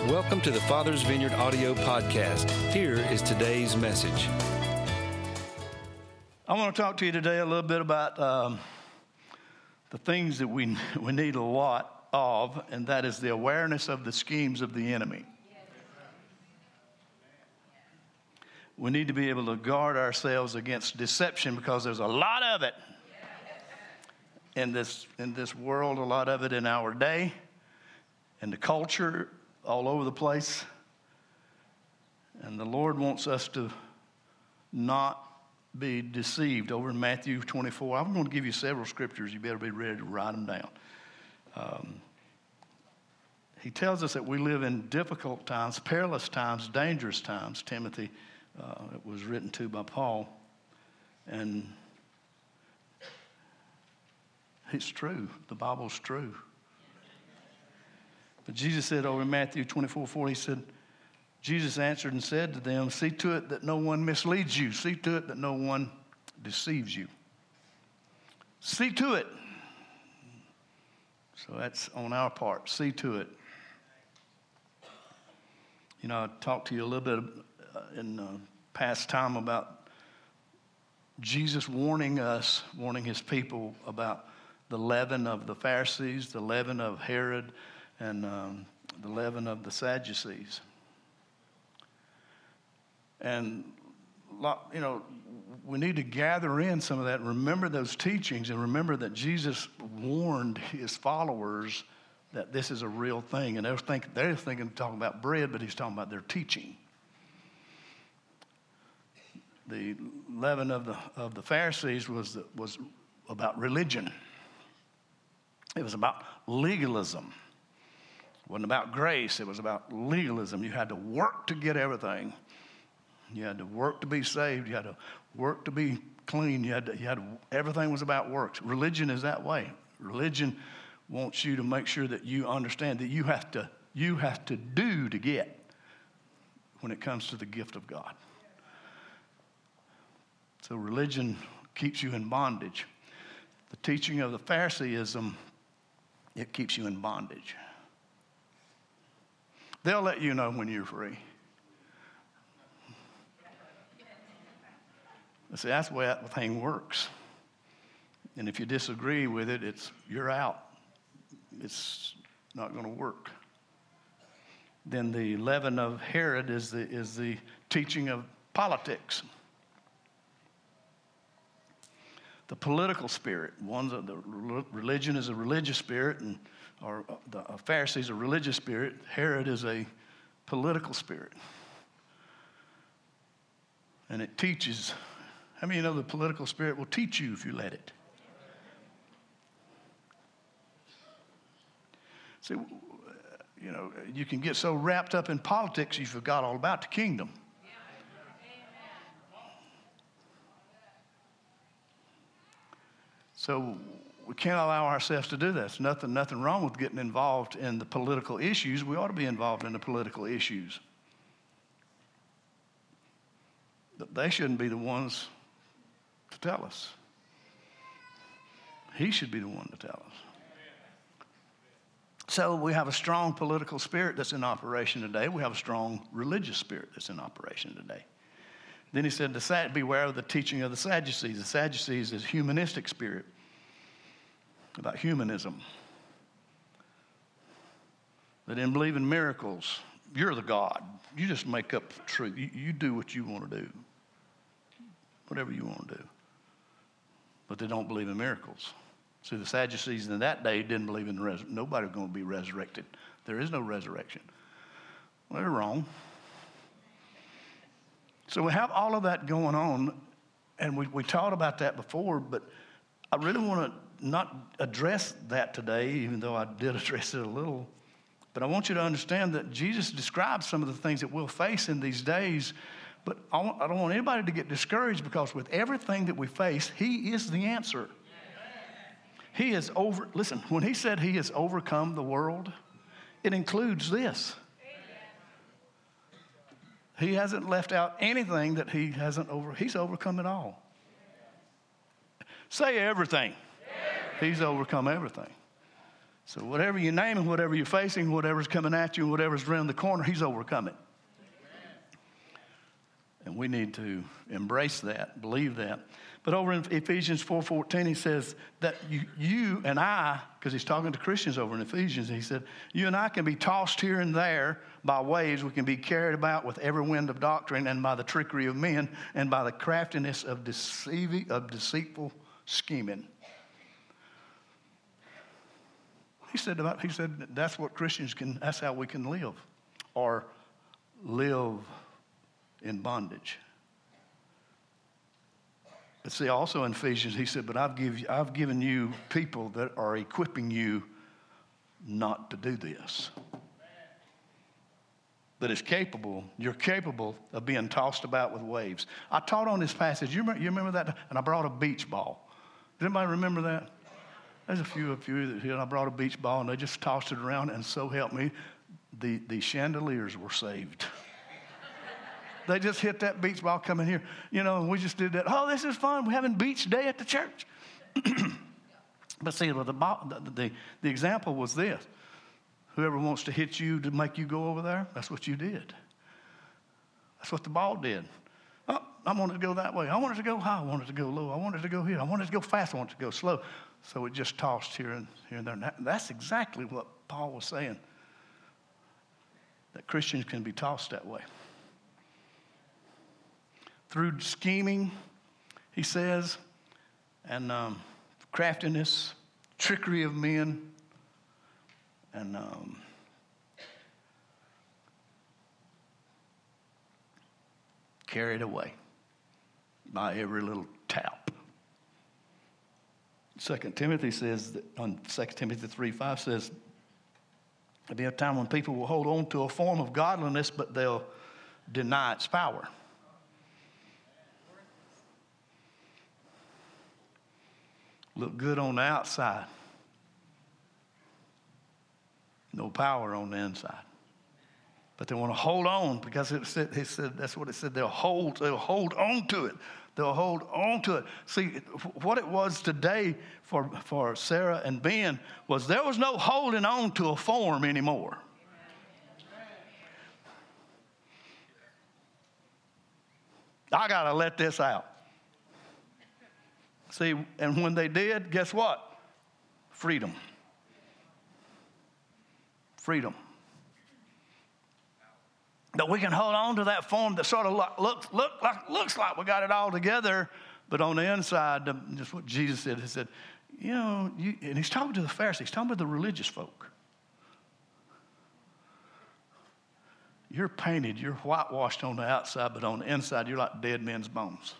Welcome to the Father's Vineyard audio podcast. Here is today's message. I want to talk to you today a little bit about the things that we need a lot of, and that is the awareness of the schemes of the enemy. We need to be able to guard ourselves against deception because there's a lot of it in this world, a lot of it in our day, in the culture, all over the place. And the Lord wants us to not be deceived. Over in Matthew 24, I'm going to give you several scriptures. You better be ready to write them down. He tells us that we live in difficult times, perilous times, dangerous times. Timothy, it was written to by Paul. And it's true. The Bible's true. But Jesus said over in Matthew 24:4, he said, Jesus answered and said to them, see to it that no one misleads you. See to it that no one deceives you. See to it. So that's on our part. See to it. You know, I talked to you a little bit in past time about Jesus warning his people about the leaven of the Pharisees, the leaven of Herod, and the leaven of the Sadducees. And, you know, we need to gather in some of that, remember those teachings, and remember that Jesus warned his followers that this is a real thing. And they're thinking talking about bread, but he's talking about their teaching. The leaven of the Pharisees was about religion. It was about legalism. It wasn't about grace. It was about legalism. You had to work to get everything. You had to work to be saved. You had to work to be clean. Everything was about works. Religion is that way. Religion wants you to make sure that you understand that you have to do to get when it comes to the gift of God. So religion keeps you in bondage. The teaching of the Phariseeism, it keeps you in bondage. They'll let you know when you're free. See, that's the way that thing works. And if you disagree with it, you're out. It's not going to work. Then the leaven of Herod is the teaching of politics. The political spirit. The religion is a religious spirit, or the Pharisees a religious spirit. Herod is a political spirit. And it teaches. How many of you know the political spirit will teach you if you let it? See, you know, you can get so wrapped up in politics you forgot all about the kingdom. So we can't allow ourselves to do that. There's nothing wrong with getting involved in the political issues. We ought to be involved in the political issues. But they shouldn't be the ones to tell us. He should be the one to tell us. So we have a strong political spirit that's in operation today. We have a strong religious spirit that's in operation today. Then he said, beware of the teaching of the Sadducees. The Sadducees is humanistic spirit, about humanism. They didn't believe in miracles. You're the God. You just make up the truth. You do what you want to do, whatever you want to do. But they don't believe in miracles. See, the Sadducees in that day didn't believe in nobody was going to be resurrected. There is no resurrection. Well, they're wrong. So we have all of that going on, and we talked about that before, but I really want to not address that today, even though I did address it a little. But I want you to understand that Jesus describes some of the things that we'll face in these days, but I don't want anybody to get discouraged, because with everything that we face, he is the answer. He is listen, when he said he has overcome the world, it includes this. He hasn't left out anything that he's overcome it all. Say everything. He's overcome everything. So whatever you name him, whatever you're facing, whatever's coming at you, whatever's around the corner, he's overcome it. And we need to embrace that, believe that. But over in Ephesians 4:14, he says that you and I, because he's talking to Christians over in Ephesians, he said, you and I can be tossed here and there by waves. We can be carried about with every wind of doctrine and by the trickery of men and by the craftiness of deceitful scheming. He said that's what Christians can, that's how we can live, or live in bondage. But see, also in Ephesians, he said, but I've given you people that are equipping you not to do this. That is capable, you're capable of being tossed about with waves. I taught on this passage. You remember that? And I brought a beach ball. Does anybody remember that? There's a few that here. I brought a beach ball, and they just tossed it around, and so help me, the chandeliers were saved. They just hit that beach ball coming here. You know, we just did that. Oh, this is fun. We're having beach day at the church. But see, the example was this. Whoever wants to hit you to make you go over there, that's what you did. That's what the ball did. Oh, I wanted to go that way. I wanted to go high. I wanted to go low. I wanted to go here. I wanted to go fast. I wanted to go slow. So it just tossed here and there. And that's exactly what Paul was saying. That Christians can be tossed that way. Through scheming, he says, and craftiness, trickery of men, and carried away by every little tap. 2 Timothy says, on 2 Timothy 3:5 says, there'll be a time when people will hold on to a form of godliness, but they'll deny its power. Look good on the outside. No power on the inside. But they want to hold on because he said that's what it said. They'll hold on to it. They'll hold on to it. See, what it was today for Sarah and Ben was there was no holding on to a form anymore. I got to let this out. See, and when they did, guess what? Freedom. Freedom. That we can hold on to that form that sort of looks like we got it all together, but on the inside, just what Jesus said. He said, you know, and he's talking to the Pharisees, he's talking to the religious folk. You're painted, you're whitewashed on the outside, but on the inside, you're like dead men's bones.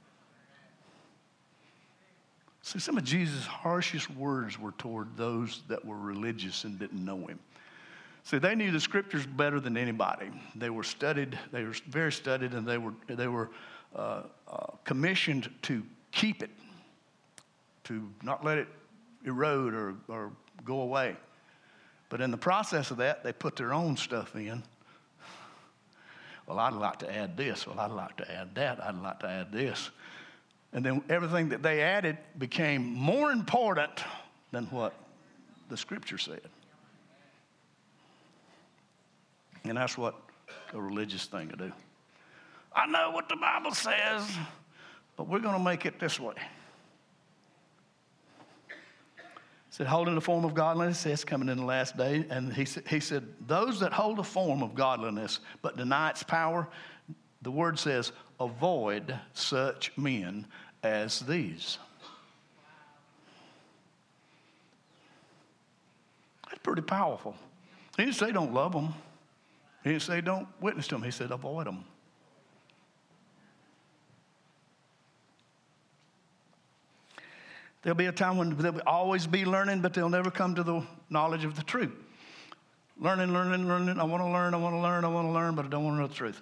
See, some of Jesus' harshest words were toward those that were religious and didn't know him. See, they knew the scriptures better than anybody. They were studied, they were very studied, and they were commissioned to keep it, to not let it erode or go away. But in the process of that, they put their own stuff in. Well, I'd like to add this. Well, I'd like to add that. I'd like to add this. And then everything that they added became more important than what the scripture said. And that's what a religious thing to do. I know what the Bible says, but we're going to make it this way. It said, holding the form of godliness, says coming in the last day. And he said, those that hold a form of godliness but deny its power, the word says, avoid such men as these. That's pretty powerful. He didn't say don't love them. He didn't say don't witness to them. He said avoid them. There'll be a time when they'll always be learning, but they'll never come to the knowledge of the truth. Learning. I want to learn, but I don't want to know the truth.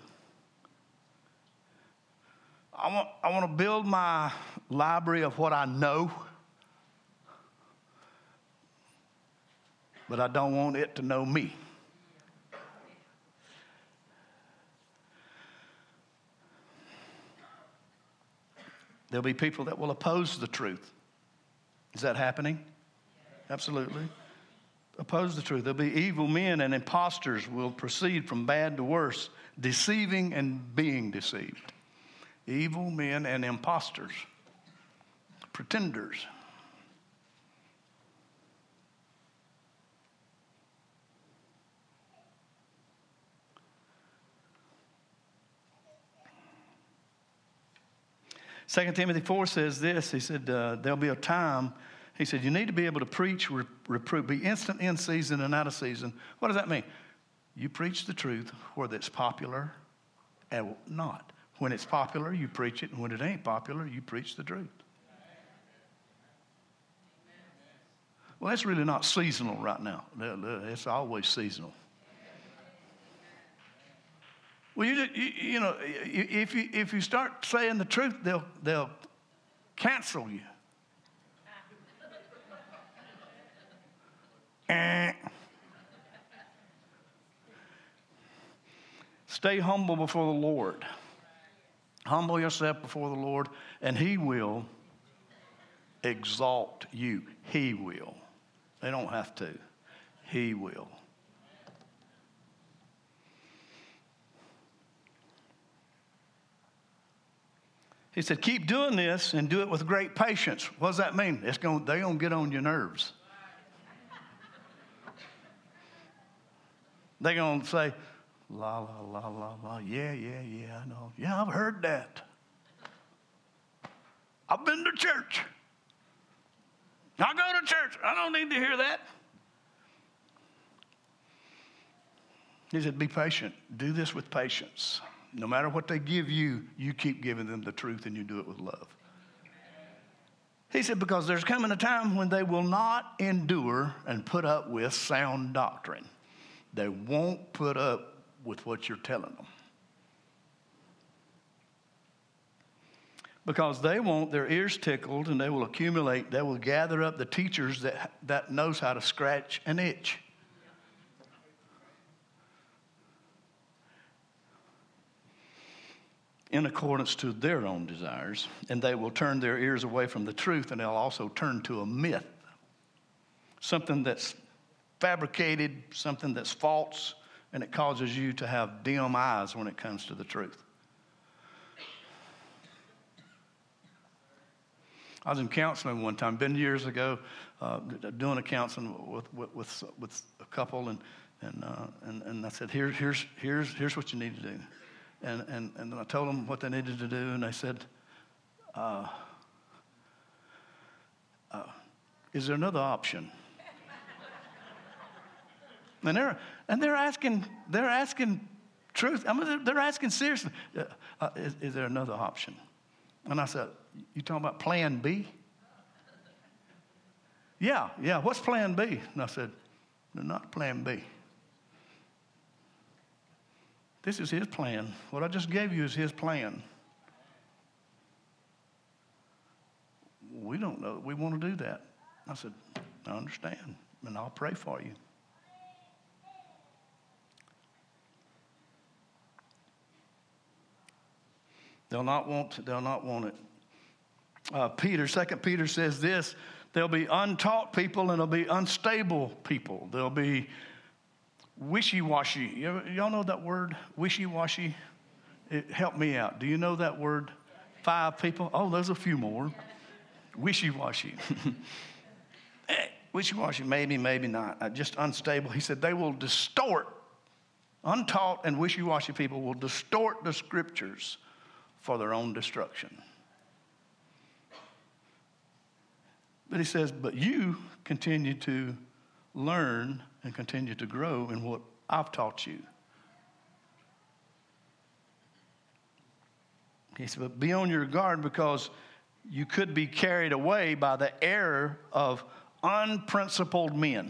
I want to build my library of what I know, but I don't want it to know me. There'll be people that will oppose the truth. Is that happening? Absolutely. oppose the truth. There'll be evil men and impostors will proceed from bad to worse, deceiving and being deceived. Evil men and impostors, pretenders. Second Timothy 4 says this. He said, there'll be a time. He said, you need to be able to preach, reprove, be instant in season and out of season. What does that mean? You preach the truth whether it's popular or not. When it's popular, you preach it. And when it ain't popular, you preach the truth. Well, that's really not seasonal right now. It's always seasonal. Well, you know, if you start saying the truth, they'll cancel you. Stay humble before the Lord. Humble yourself before the Lord, and He will exalt you. He will. They don't have to. He will. He said, keep doing this and do it with great patience. What does that mean? They're going to get on your nerves. They're going to say, la, la, la, la, la. Yeah, I know. Yeah, I've heard that. I've been to church. I go to church. I don't need to hear that. He said, be patient. Do this with patience. No matter what they give you, you keep giving them the truth and you do it with love. He said, because there's coming a time when they will not endure and put up with sound doctrine. They won't put up with what you're telling them. Because they want their ears tickled and they will accumulate, they will gather up the teachers that knows how to scratch an itch. In accordance to their own desires, and they will turn their ears away from the truth, and they'll also turn to a myth, something that's fabricated, something that's false, and it causes you to have dim eyes when it comes to the truth. I was in counseling one time, been years ago, doing a counseling with a couple, and I said, here's what you need to do. And then I told them what they needed to do, and they said, is there another option? And they're asking truth. I mean, they're asking seriously. Is there another option? And I said, you talking about plan B? Yeah. What's plan B? And I said, they're not plan B. This is His plan. What I just gave you is His plan. We don't know that we want to do that. I said, I understand, and I'll pray for you. They'll not want it. 2 Peter says this, there'll be untaught people and there'll be unstable people. There'll be wishy-washy. Y'all know that word, wishy-washy? Help me out. Do you know that word? 5 people? Oh, there's a few more. Wishy-washy. Wishy-washy, maybe not. Just unstable. He said they will distort. Untaught and wishy-washy people will distort the scriptures for their own destruction. But he says, but you continue to learn and continue to grow in what I've taught you. He said, but be on your guard because you could be carried away by the error of unprincipled men.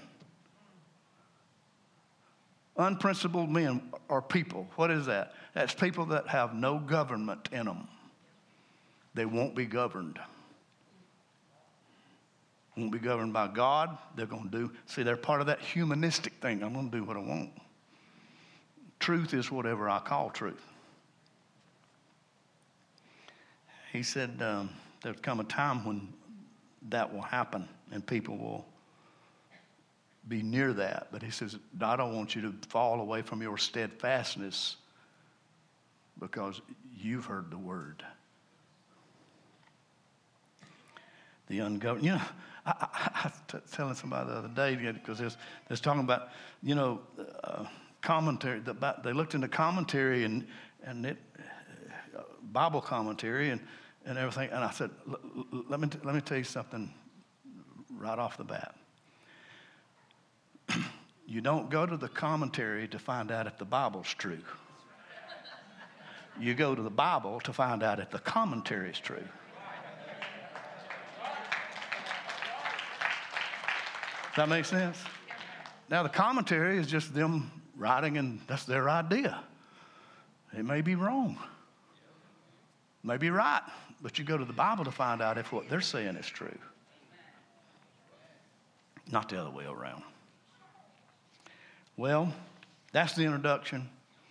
Unprincipled men are people. What is that? That's people that have no government in them. They won't be governed. Won't be governed by God. They're going to do, they're part of that humanistic thing. I'm going to do what I want. Truth is whatever I call truth. He said there'll come a time when that will happen and people will be near that. But he says, I don't want you to fall away from your steadfastness because you've heard the word. The ungoverned. I was telling somebody the other day, because there's talking about, commentary. They looked into commentary and it, Bible commentary and everything. And I said, let me tell you something right off the bat. You don't go to the commentary to find out if the Bible's true. You go to the Bible to find out if the commentary is true. Does that make sense? Now, the commentary is just them writing, and that's their idea. It may be wrong. It may be right, but you go to the Bible to find out if what they're saying is true. Not the other way around. Well, that's the introduction.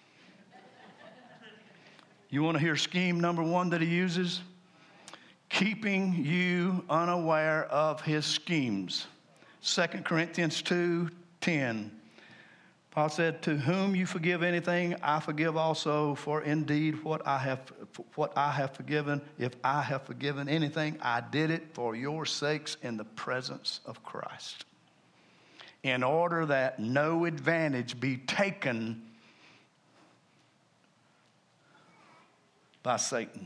You want to hear scheme number 1 that he uses? Keeping you unaware of his schemes. 2 Corinthians 2:10. Paul said, to whom you forgive anything, I forgive also. For indeed, what I have forgiven, if I have forgiven anything, I did it for your sakes in the presence of Christ, in order that no advantage be taken by Satan.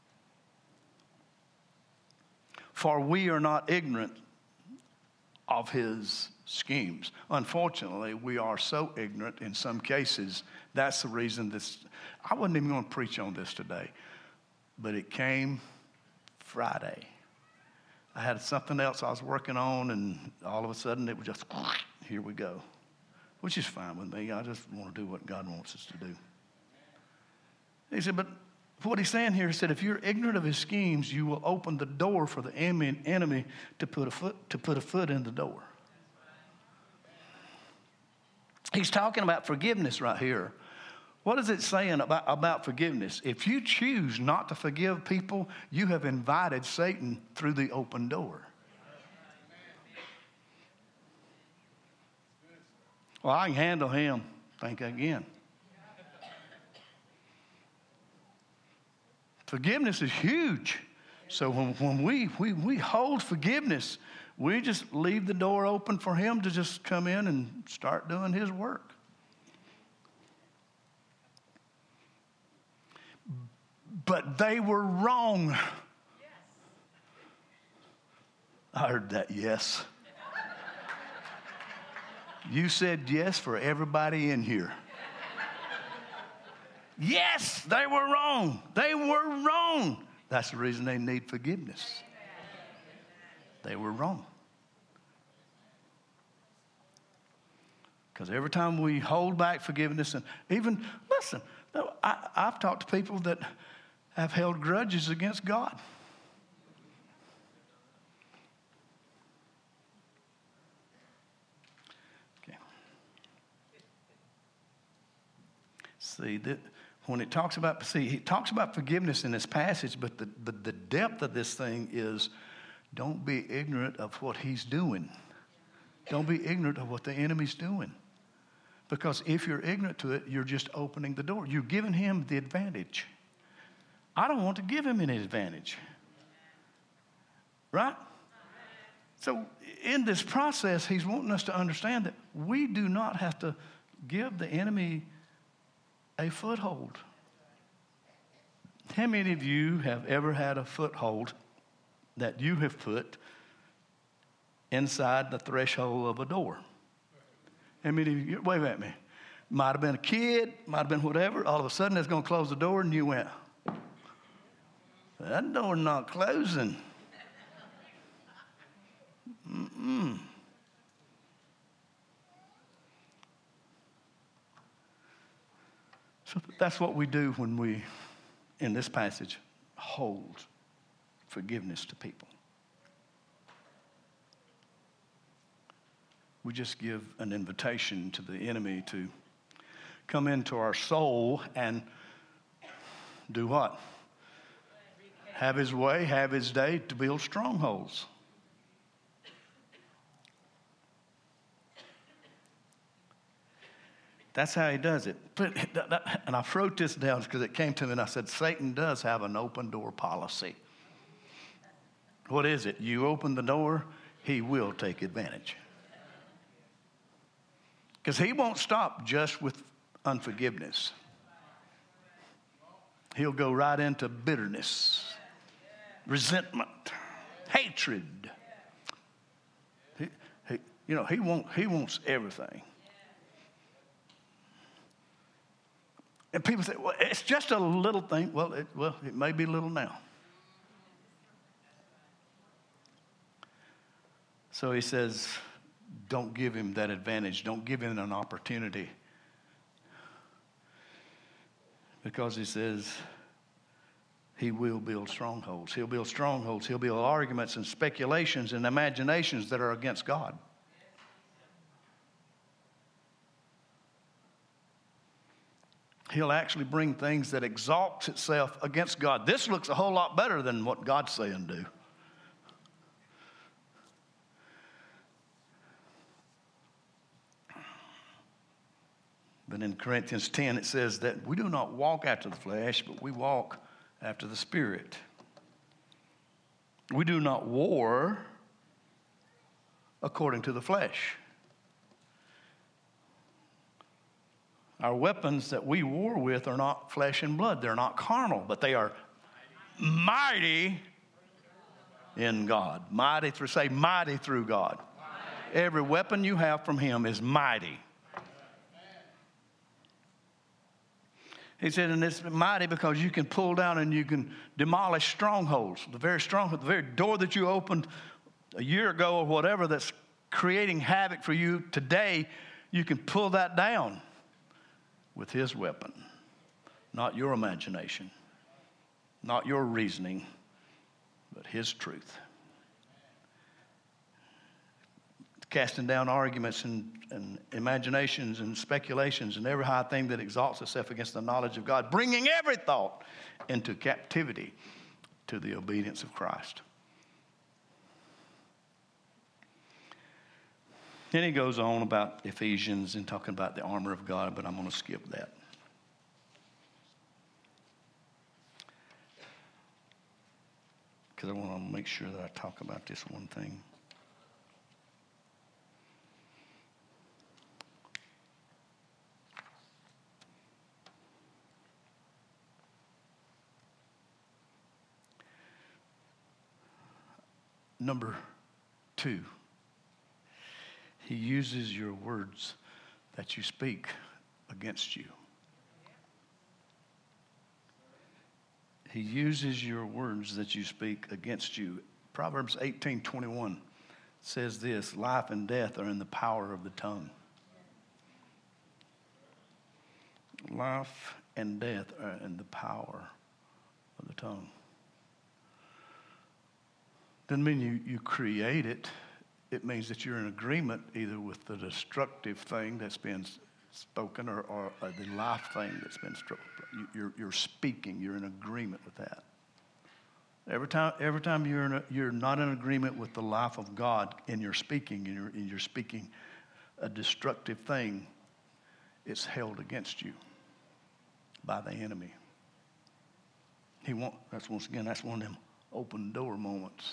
For we are not ignorant of his schemes. Unfortunately, we are so ignorant in some cases. That's the reason I wasn't even going to preach on this today, but it came Friday. I had something else I was working on, and all of a sudden it was just, here we go, which is fine with me. I just want to do what God wants us to do. He said, but what he's saying here, he said, if you're ignorant of his schemes, you will open the door for the enemy to put a foot in the door. He's talking about forgiveness right here. What is it saying about forgiveness? If you choose not to forgive people, you have invited Satan through the open door. Well, I can handle him. Think again. Forgiveness is huge. So when we hold forgiveness, we just leave the door open for him to just come in and start doing his work. But they were wrong. Yes. I heard that yes. You said yes for everybody in here. Yes, they were wrong. They were wrong. That's the reason they need forgiveness. They were wrong. Because every time we hold back forgiveness, and even, listen, I've talked to people that have held grudges against God. Okay. See, when it talks about, he talks about forgiveness in this passage, but the depth of this thing is, don't be ignorant of what he's doing. Don't be ignorant of what the enemy's doing. Because if you're ignorant to it, you're just opening the door. You're giving him the advantage. I don't want to give him any advantage. Right? So in this process, he's wanting us to understand that we do not have to give the enemy a foothold. How many of you have ever had a foothold that you have put inside the threshold of a door? How many of you, wait a minute, might have been a kid, might have been whatever, all of a sudden it's going to close the door and you went, that door's not closing. So that's what we do when we, in this passage, hold forgiveness to people. We just give an invitation to the enemy to come into our soul and do what? Have his way, have his day to build strongholds. That's how he does it. And I wrote this down because it came to me and I said, Satan does have an open door policy. What is it? You open the door, he will take advantage. Because he won't stop just with unforgiveness. He'll go right into bitterness, resentment, hatred. He wants everything. And people say, well, it's just a little thing. Well, it may be little now. So he says, don't give him that advantage. Don't give him an opportunity. Because he says he will build strongholds. He'll build strongholds. He'll build arguments and speculations and imaginations that are against God. He'll actually bring things that exalts itself against God. This looks a whole lot better than what God's saying do. But in Corinthians 10, it says that we do not walk after the flesh, but we walk after the Spirit. We do not war according to the flesh. Our weapons that we war with are not flesh and blood. They're not carnal, but they are mighty in God. Mighty through God. Every weapon you have from him is mighty. He said, and it's mighty because you can pull down and you can demolish strongholds. The very door that you opened a year ago or whatever that's creating havoc for you today, you can pull that down with his weapon. Not your imagination, not your reasoning, but his truth. Casting down arguments and imaginations and speculations and every high thing that exalts itself against the knowledge of God, bringing every thought into captivity to the obedience of Christ. Then he goes on about Ephesians and talking about the armor of God, but I'm going to skip that. Because I want to make sure that I talk about this one thing. Number 2, he uses your words that you speak against you. He uses your words that you speak against you. Proverbs 18:21 says this, life and death are in the power of the tongue. Life and death are in the power of the tongue. Doesn't mean you create it. It means that you're in agreement either with the destructive thing that's been spoken or the life thing that's been spoken. You're speaking. You're in agreement with that. Every time you're not in agreement with the life of God in your speaking, and you're speaking a destructive thing, it's held against you by the enemy. That's one of them open door moments.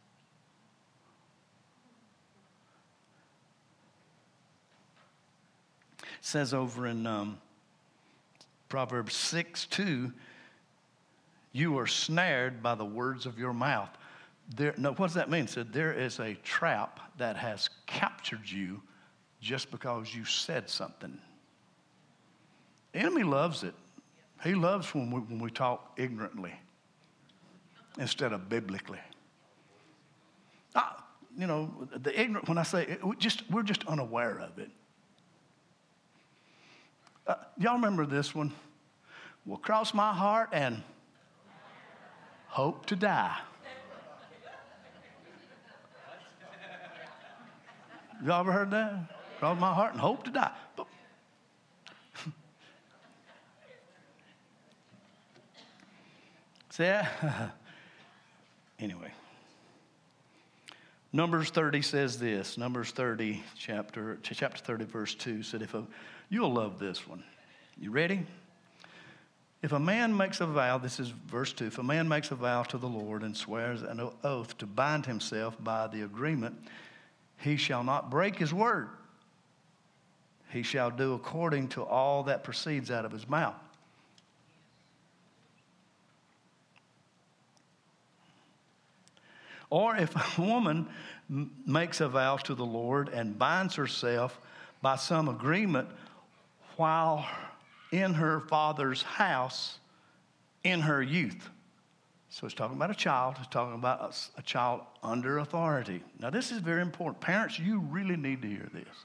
It says over in Proverbs 6:2, you are snared by the words of your mouth. What does that mean? It said there is a trap that has captured you just because you said something. The enemy loves it. He loves when we talk ignorantly instead of biblically. The ignorant, when I say it, we're just unaware of it. Y'all remember this one? Will cross my heart and hope to die. Y'all ever heard that? Cross my heart and hope to die. But see, anyway. Numbers 30 says this. Numbers 30, chapter 30, verse 2 said, you'll love this one. You ready? If a man makes a vow, this is verse 2, if a man makes a vow to the Lord and swears an oath to bind himself by the agreement, he shall not break his word. He shall do according to all that proceeds out of his mouth. Or if a woman makes a vow to the Lord and binds herself by some agreement while in her father's house in her youth. So it's talking about a child. It's talking about a child under authority. Now this is very important. Parents, you really need to hear this.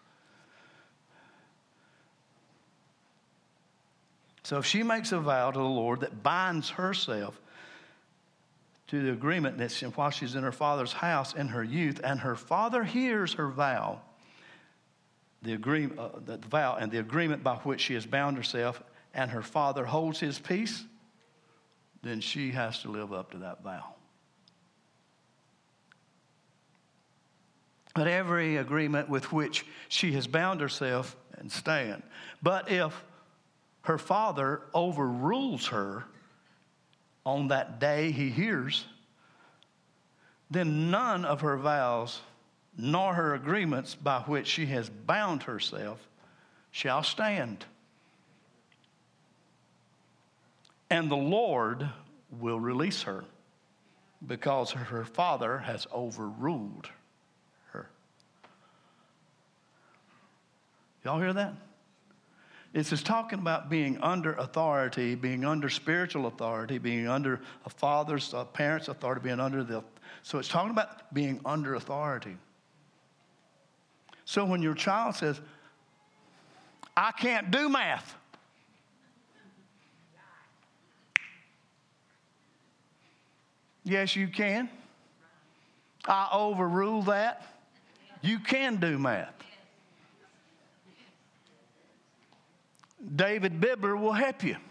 So if she makes a vow to the Lord that binds herself to the agreement that while she's in her father's house in her youth, and her father hears her vow, the vow and the agreement by which she has bound herself, and her father holds his peace, then she has to live up to that vow. But every agreement with which she has bound herself and stand. But if her father overrules her on that day he hears, then none of her vows nor her agreements by which she has bound herself shall stand. And the Lord will release her because her father has overruled her. Y'all hear that? It's just talking about being under authority, being under spiritual authority, being under a father's, a parent's authority, being under the... So it's talking about being under authority. So when your child says, I can't do math. Yes, you can. I overrule that. You can do math. David Bibber will help you.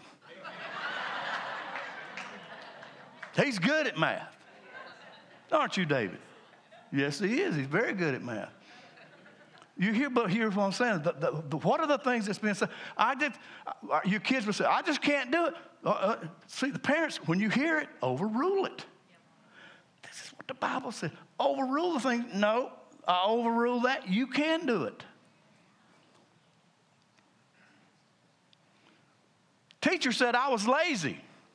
He's good at math. Aren't you, David? Yes, he is. He's very good at math. You hear what I'm saying? What are the things that's been said? Your kids will say, I just can't do it. See, the parents, when you hear it, overrule it. This is what the Bible says. Overrule the thing. No, I overrule that. You can do it. Teacher said I was lazy.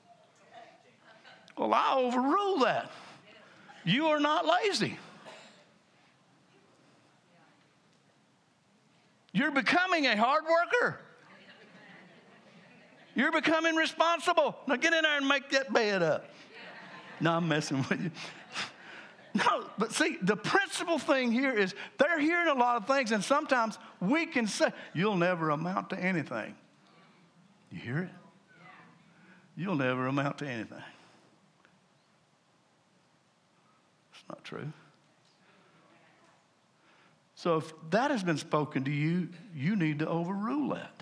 Well, I overrule that. You are not lazy. You're becoming a hard worker. You're becoming responsible. Now get in there and make that bed up. No, I'm messing with you. No, but see, the principal thing here is they're hearing a lot of things, and sometimes we can say, you'll never amount to anything. You hear it? You'll never amount to anything. It's not true. So if that has been spoken to you, you need to overrule that.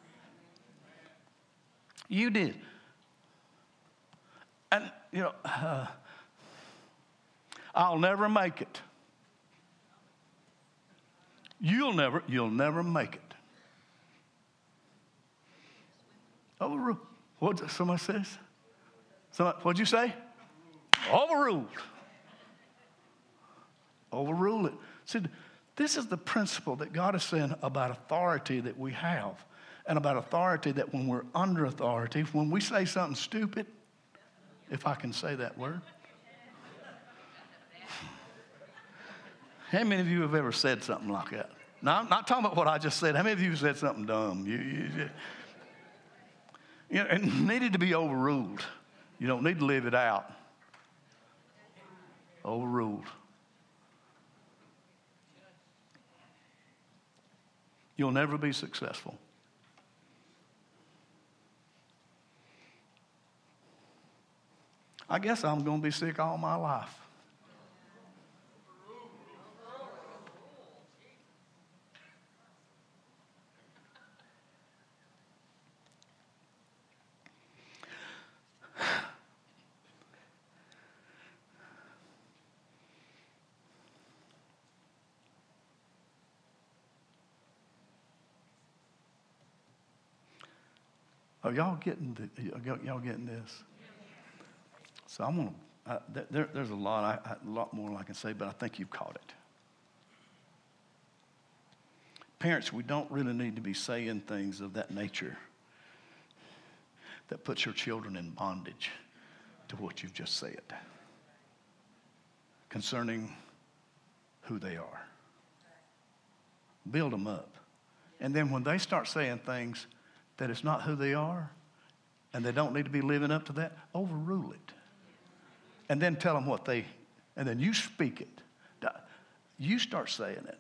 You did. And, I'll never make it. You'll never make it. Overrule. What somebody says? What'd you say? Overruled. Overrule it. See, this is the principle that God is saying about authority that we have, and about authority that when we're under authority, when we say something stupid, if I can say that word. How many of you have ever said something like that? Now, I'm not talking about what I just said. How many of you have said something dumb? It needed to be overruled. You don't need to live it out. Overruled. You'll never be successful. I guess I'm going to be sick all my life. Are y'all getting y'all getting this? So I'm gonna. There's a lot more I can say, but I think you've caught it. Parents, we don't really need to be saying things of that nature that puts your children in bondage to what you've just said concerning who they are. Build them up. And then when they start saying things that it's not who they are and they don't need to be living up to that, overrule it. And then tell them and then you speak it. You start saying it.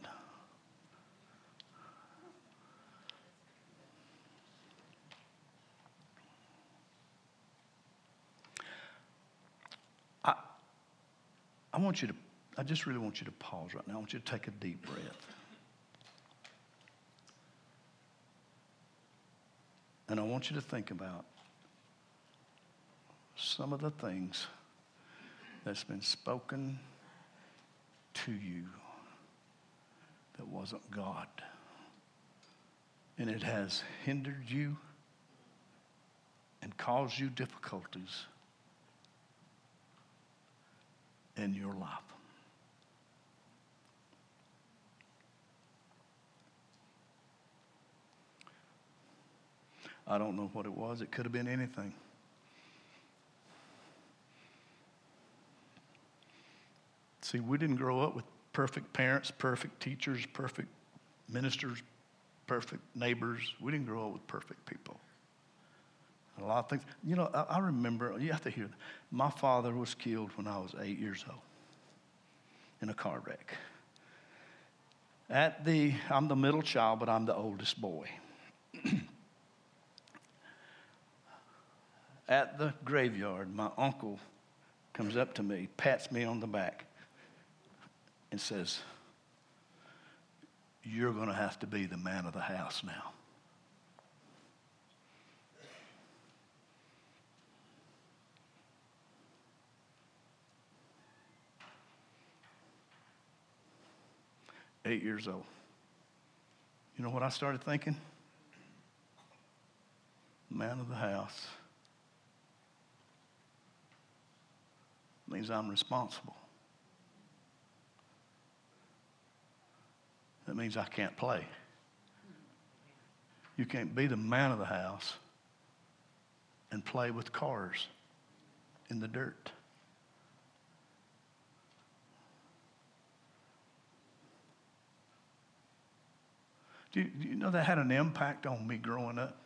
I just really want you to pause right now. I want you to take a deep breath. And I want you to think about some of the things that's been spoken to you that wasn't God. And it has hindered you and caused you difficulties in your life. I don't know what it was. It could have been anything. See, we didn't grow up with perfect parents, perfect teachers, perfect ministers, perfect neighbors. We didn't grow up with perfect people. A lot of things. You know, I remember, you have to hear, my father was killed when I was 8 years old in a car wreck. I'm the middle child, but I'm the oldest boy. At the graveyard, my uncle comes up to me, pats me on the back, and says, "You're going to have to be the man of the house now." "8 years old. You know what I started thinking? Man of the house means I'm responsible. That means I can't play. You can't be the man of the house and play with cars in the dirt. Do you know that had an impact on me growing up?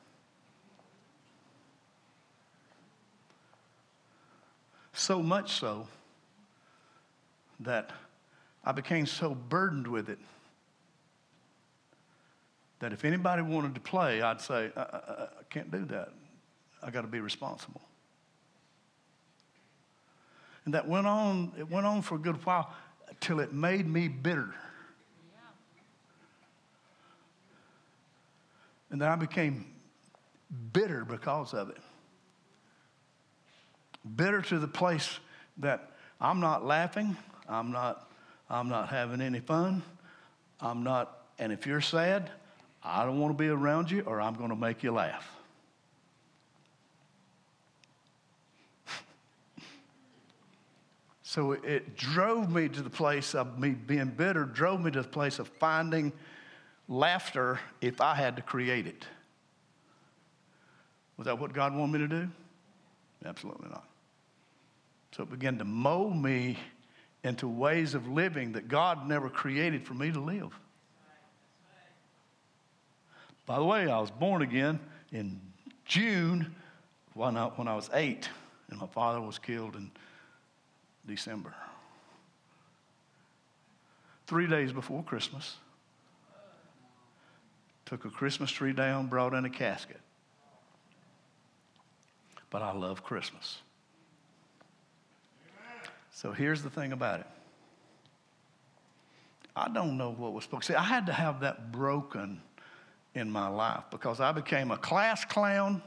So much so that I became so burdened with it that if anybody wanted to play, I'd say, I can't do that. I got to be responsible. And that went on, it went on for a good while till it made me bitter. And then I became bitter because of it. Bitter to the place that I'm not laughing, I'm not having any fun, and if you're sad, I don't want to be around you or I'm going to make you laugh. So it drove me to the place of me being bitter, drove me to the place of finding laughter if I had to create it. Was that what God wanted me to do? Absolutely not. So it began to mold me into ways of living that God never created for me to live. By the way, I was born again in June when I was 8, and my father was killed in December. 3 days before Christmas, took a Christmas tree down, brought in a casket. But I love Christmas. So here's the thing about it. I don't know what was supposed to. See, I had to have that broken in my life because I became a class clown,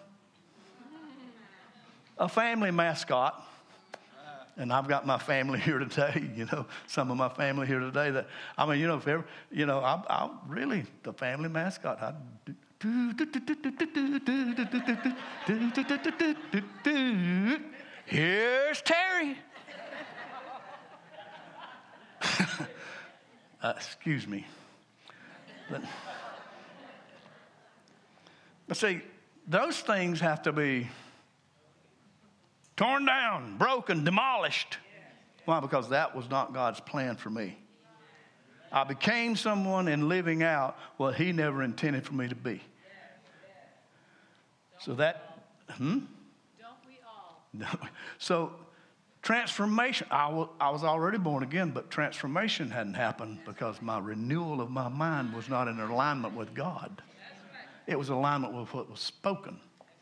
a family mascot, and I've got my family here today. You know, some of my family here today. I'm really the family mascot. I Here's Terry. Excuse me. But see, those things have to be torn down, broken, demolished. Why? Because that was not God's plan for me. I became someone in living out what He never intended for me to be. So that, Don't we all? No. So transformation, I was already born again, but transformation hadn't happened because my renewal of my mind was not in alignment with God. It was alignment with what was spoken.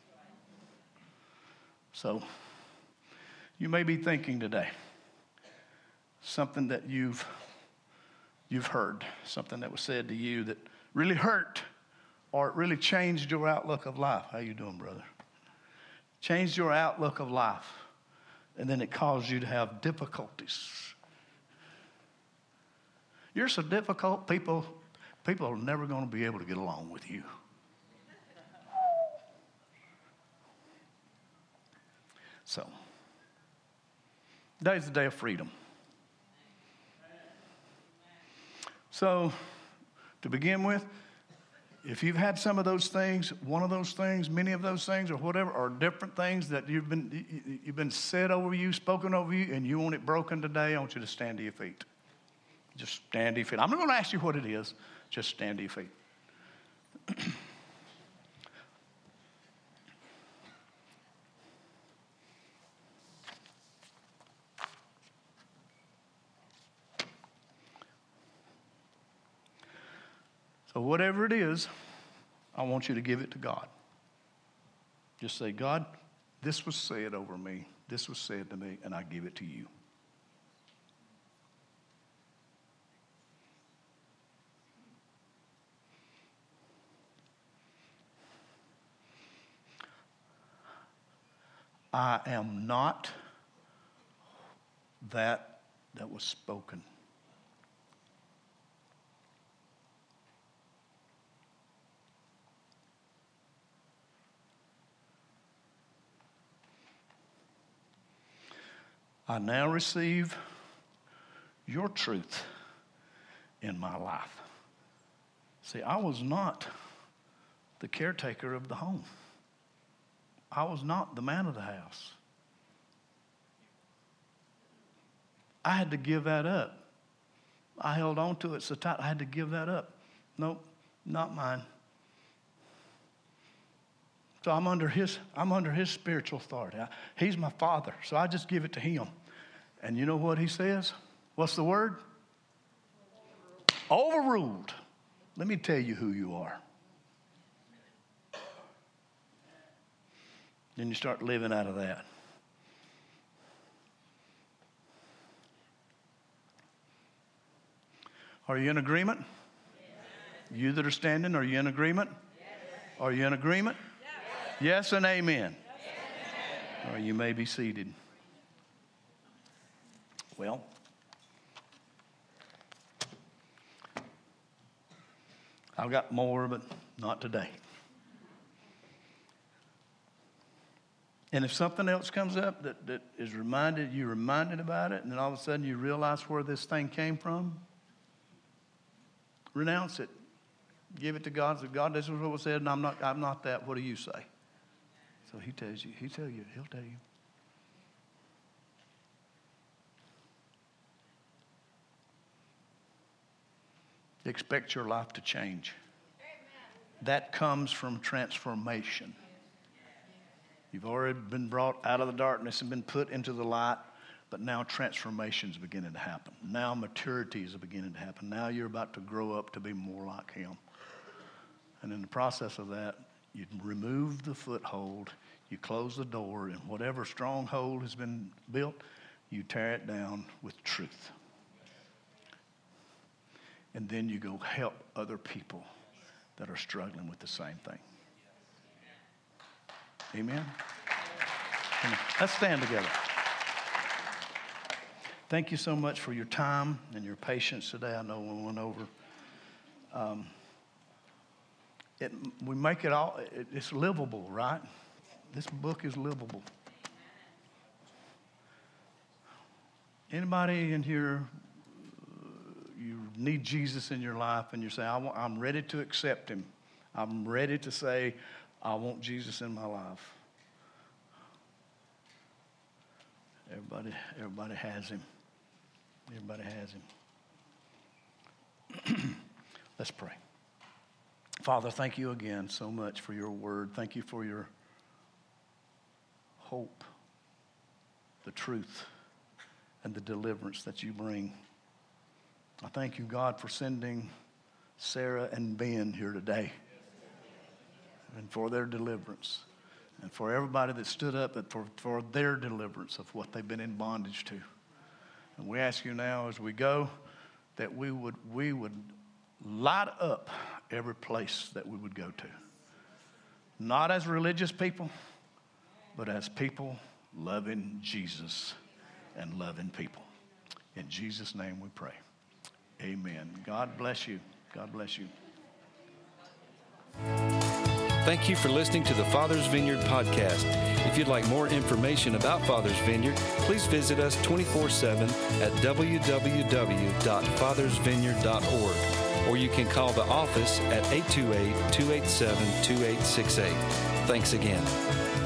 So you may be thinking today something that you've heard, something that was said to you that really hurt, or it really changed your outlook of life. How you doing, brother? Changed your outlook of life, and then it caused you to have difficulties. You're so difficult, people are never going to be able to get along with you. So, today's the day of freedom. So, to begin with, if you've had some of those things, one of those things, many of those things, or whatever, or different things that you've been said over you, spoken over you, and you want it broken today, I want you to stand to your feet. Just stand to your feet. I'm not going to ask you what it is. Just stand to your feet. So whatever it is, I want you to give it to God. Just say, God, this was said over me. This was said to me, and I give it to you. I am not that was spoken. I now receive your truth in my life. See, I was not the caretaker of the home. I was not the man of the house. I had to give that up. I held on to it so tight, I had to give that up. Nope, not mine. So I'm under his spiritual authority. He's my father, so I just give it to him. And you know what he says? What's the word? Overruled. Let me tell you who you are. Then you start living out of that. Are you in agreement? Yes. You that are standing, are you in agreement? Yes. Are you in agreement? Yes, yes and amen. Yes. Or you may be seated. Well, I've got more, but not today. And if something else comes up that is you're reminded about it, and then all of a sudden you realize where this thing came from, renounce it. Give it to God. Say, God, this is what was said, and I'm not that. What do you say? So he'll tell you. Expect your life to change. Amen. That comes from transformation. You've already been brought out of the darkness and been put into the light, but now transformation is beginning to happen. Now maturity is beginning to happen. Now you're about to grow up to be more like him. And in the process of that, you remove the foothold, you close the door, and whatever stronghold has been built, you tear it down with truth. And then you go help other people that are struggling with the same thing. Amen? Let's stand together. Thank you so much for your time and your patience today. I know we went over. we make it all, it's livable, right? This book is livable. Anybody in here, you need Jesus in your life and you say, I'm ready to accept him. I'm ready to say, I want Jesus in my life. Everybody has him. Everybody has him. Let's pray. Father, thank you again so much for your word. Thank you for your hope, the truth, and the deliverance that you bring. I thank you, God, for sending Sarah and Ben here today and for their deliverance and for everybody that stood up for their deliverance of what they've been in bondage to. And we ask you now as we go that we would light up every place that we would go to. Not as religious people, but as people loving Jesus and loving people. In Jesus' name we pray. Amen. God bless you. God bless you. Thank you for listening to the Father's Vineyard podcast. If you'd like more information about Father's Vineyard, please visit us 24/7 at www.fathersvineyard.org, or you can call the office at 828-287-2868. Thanks again.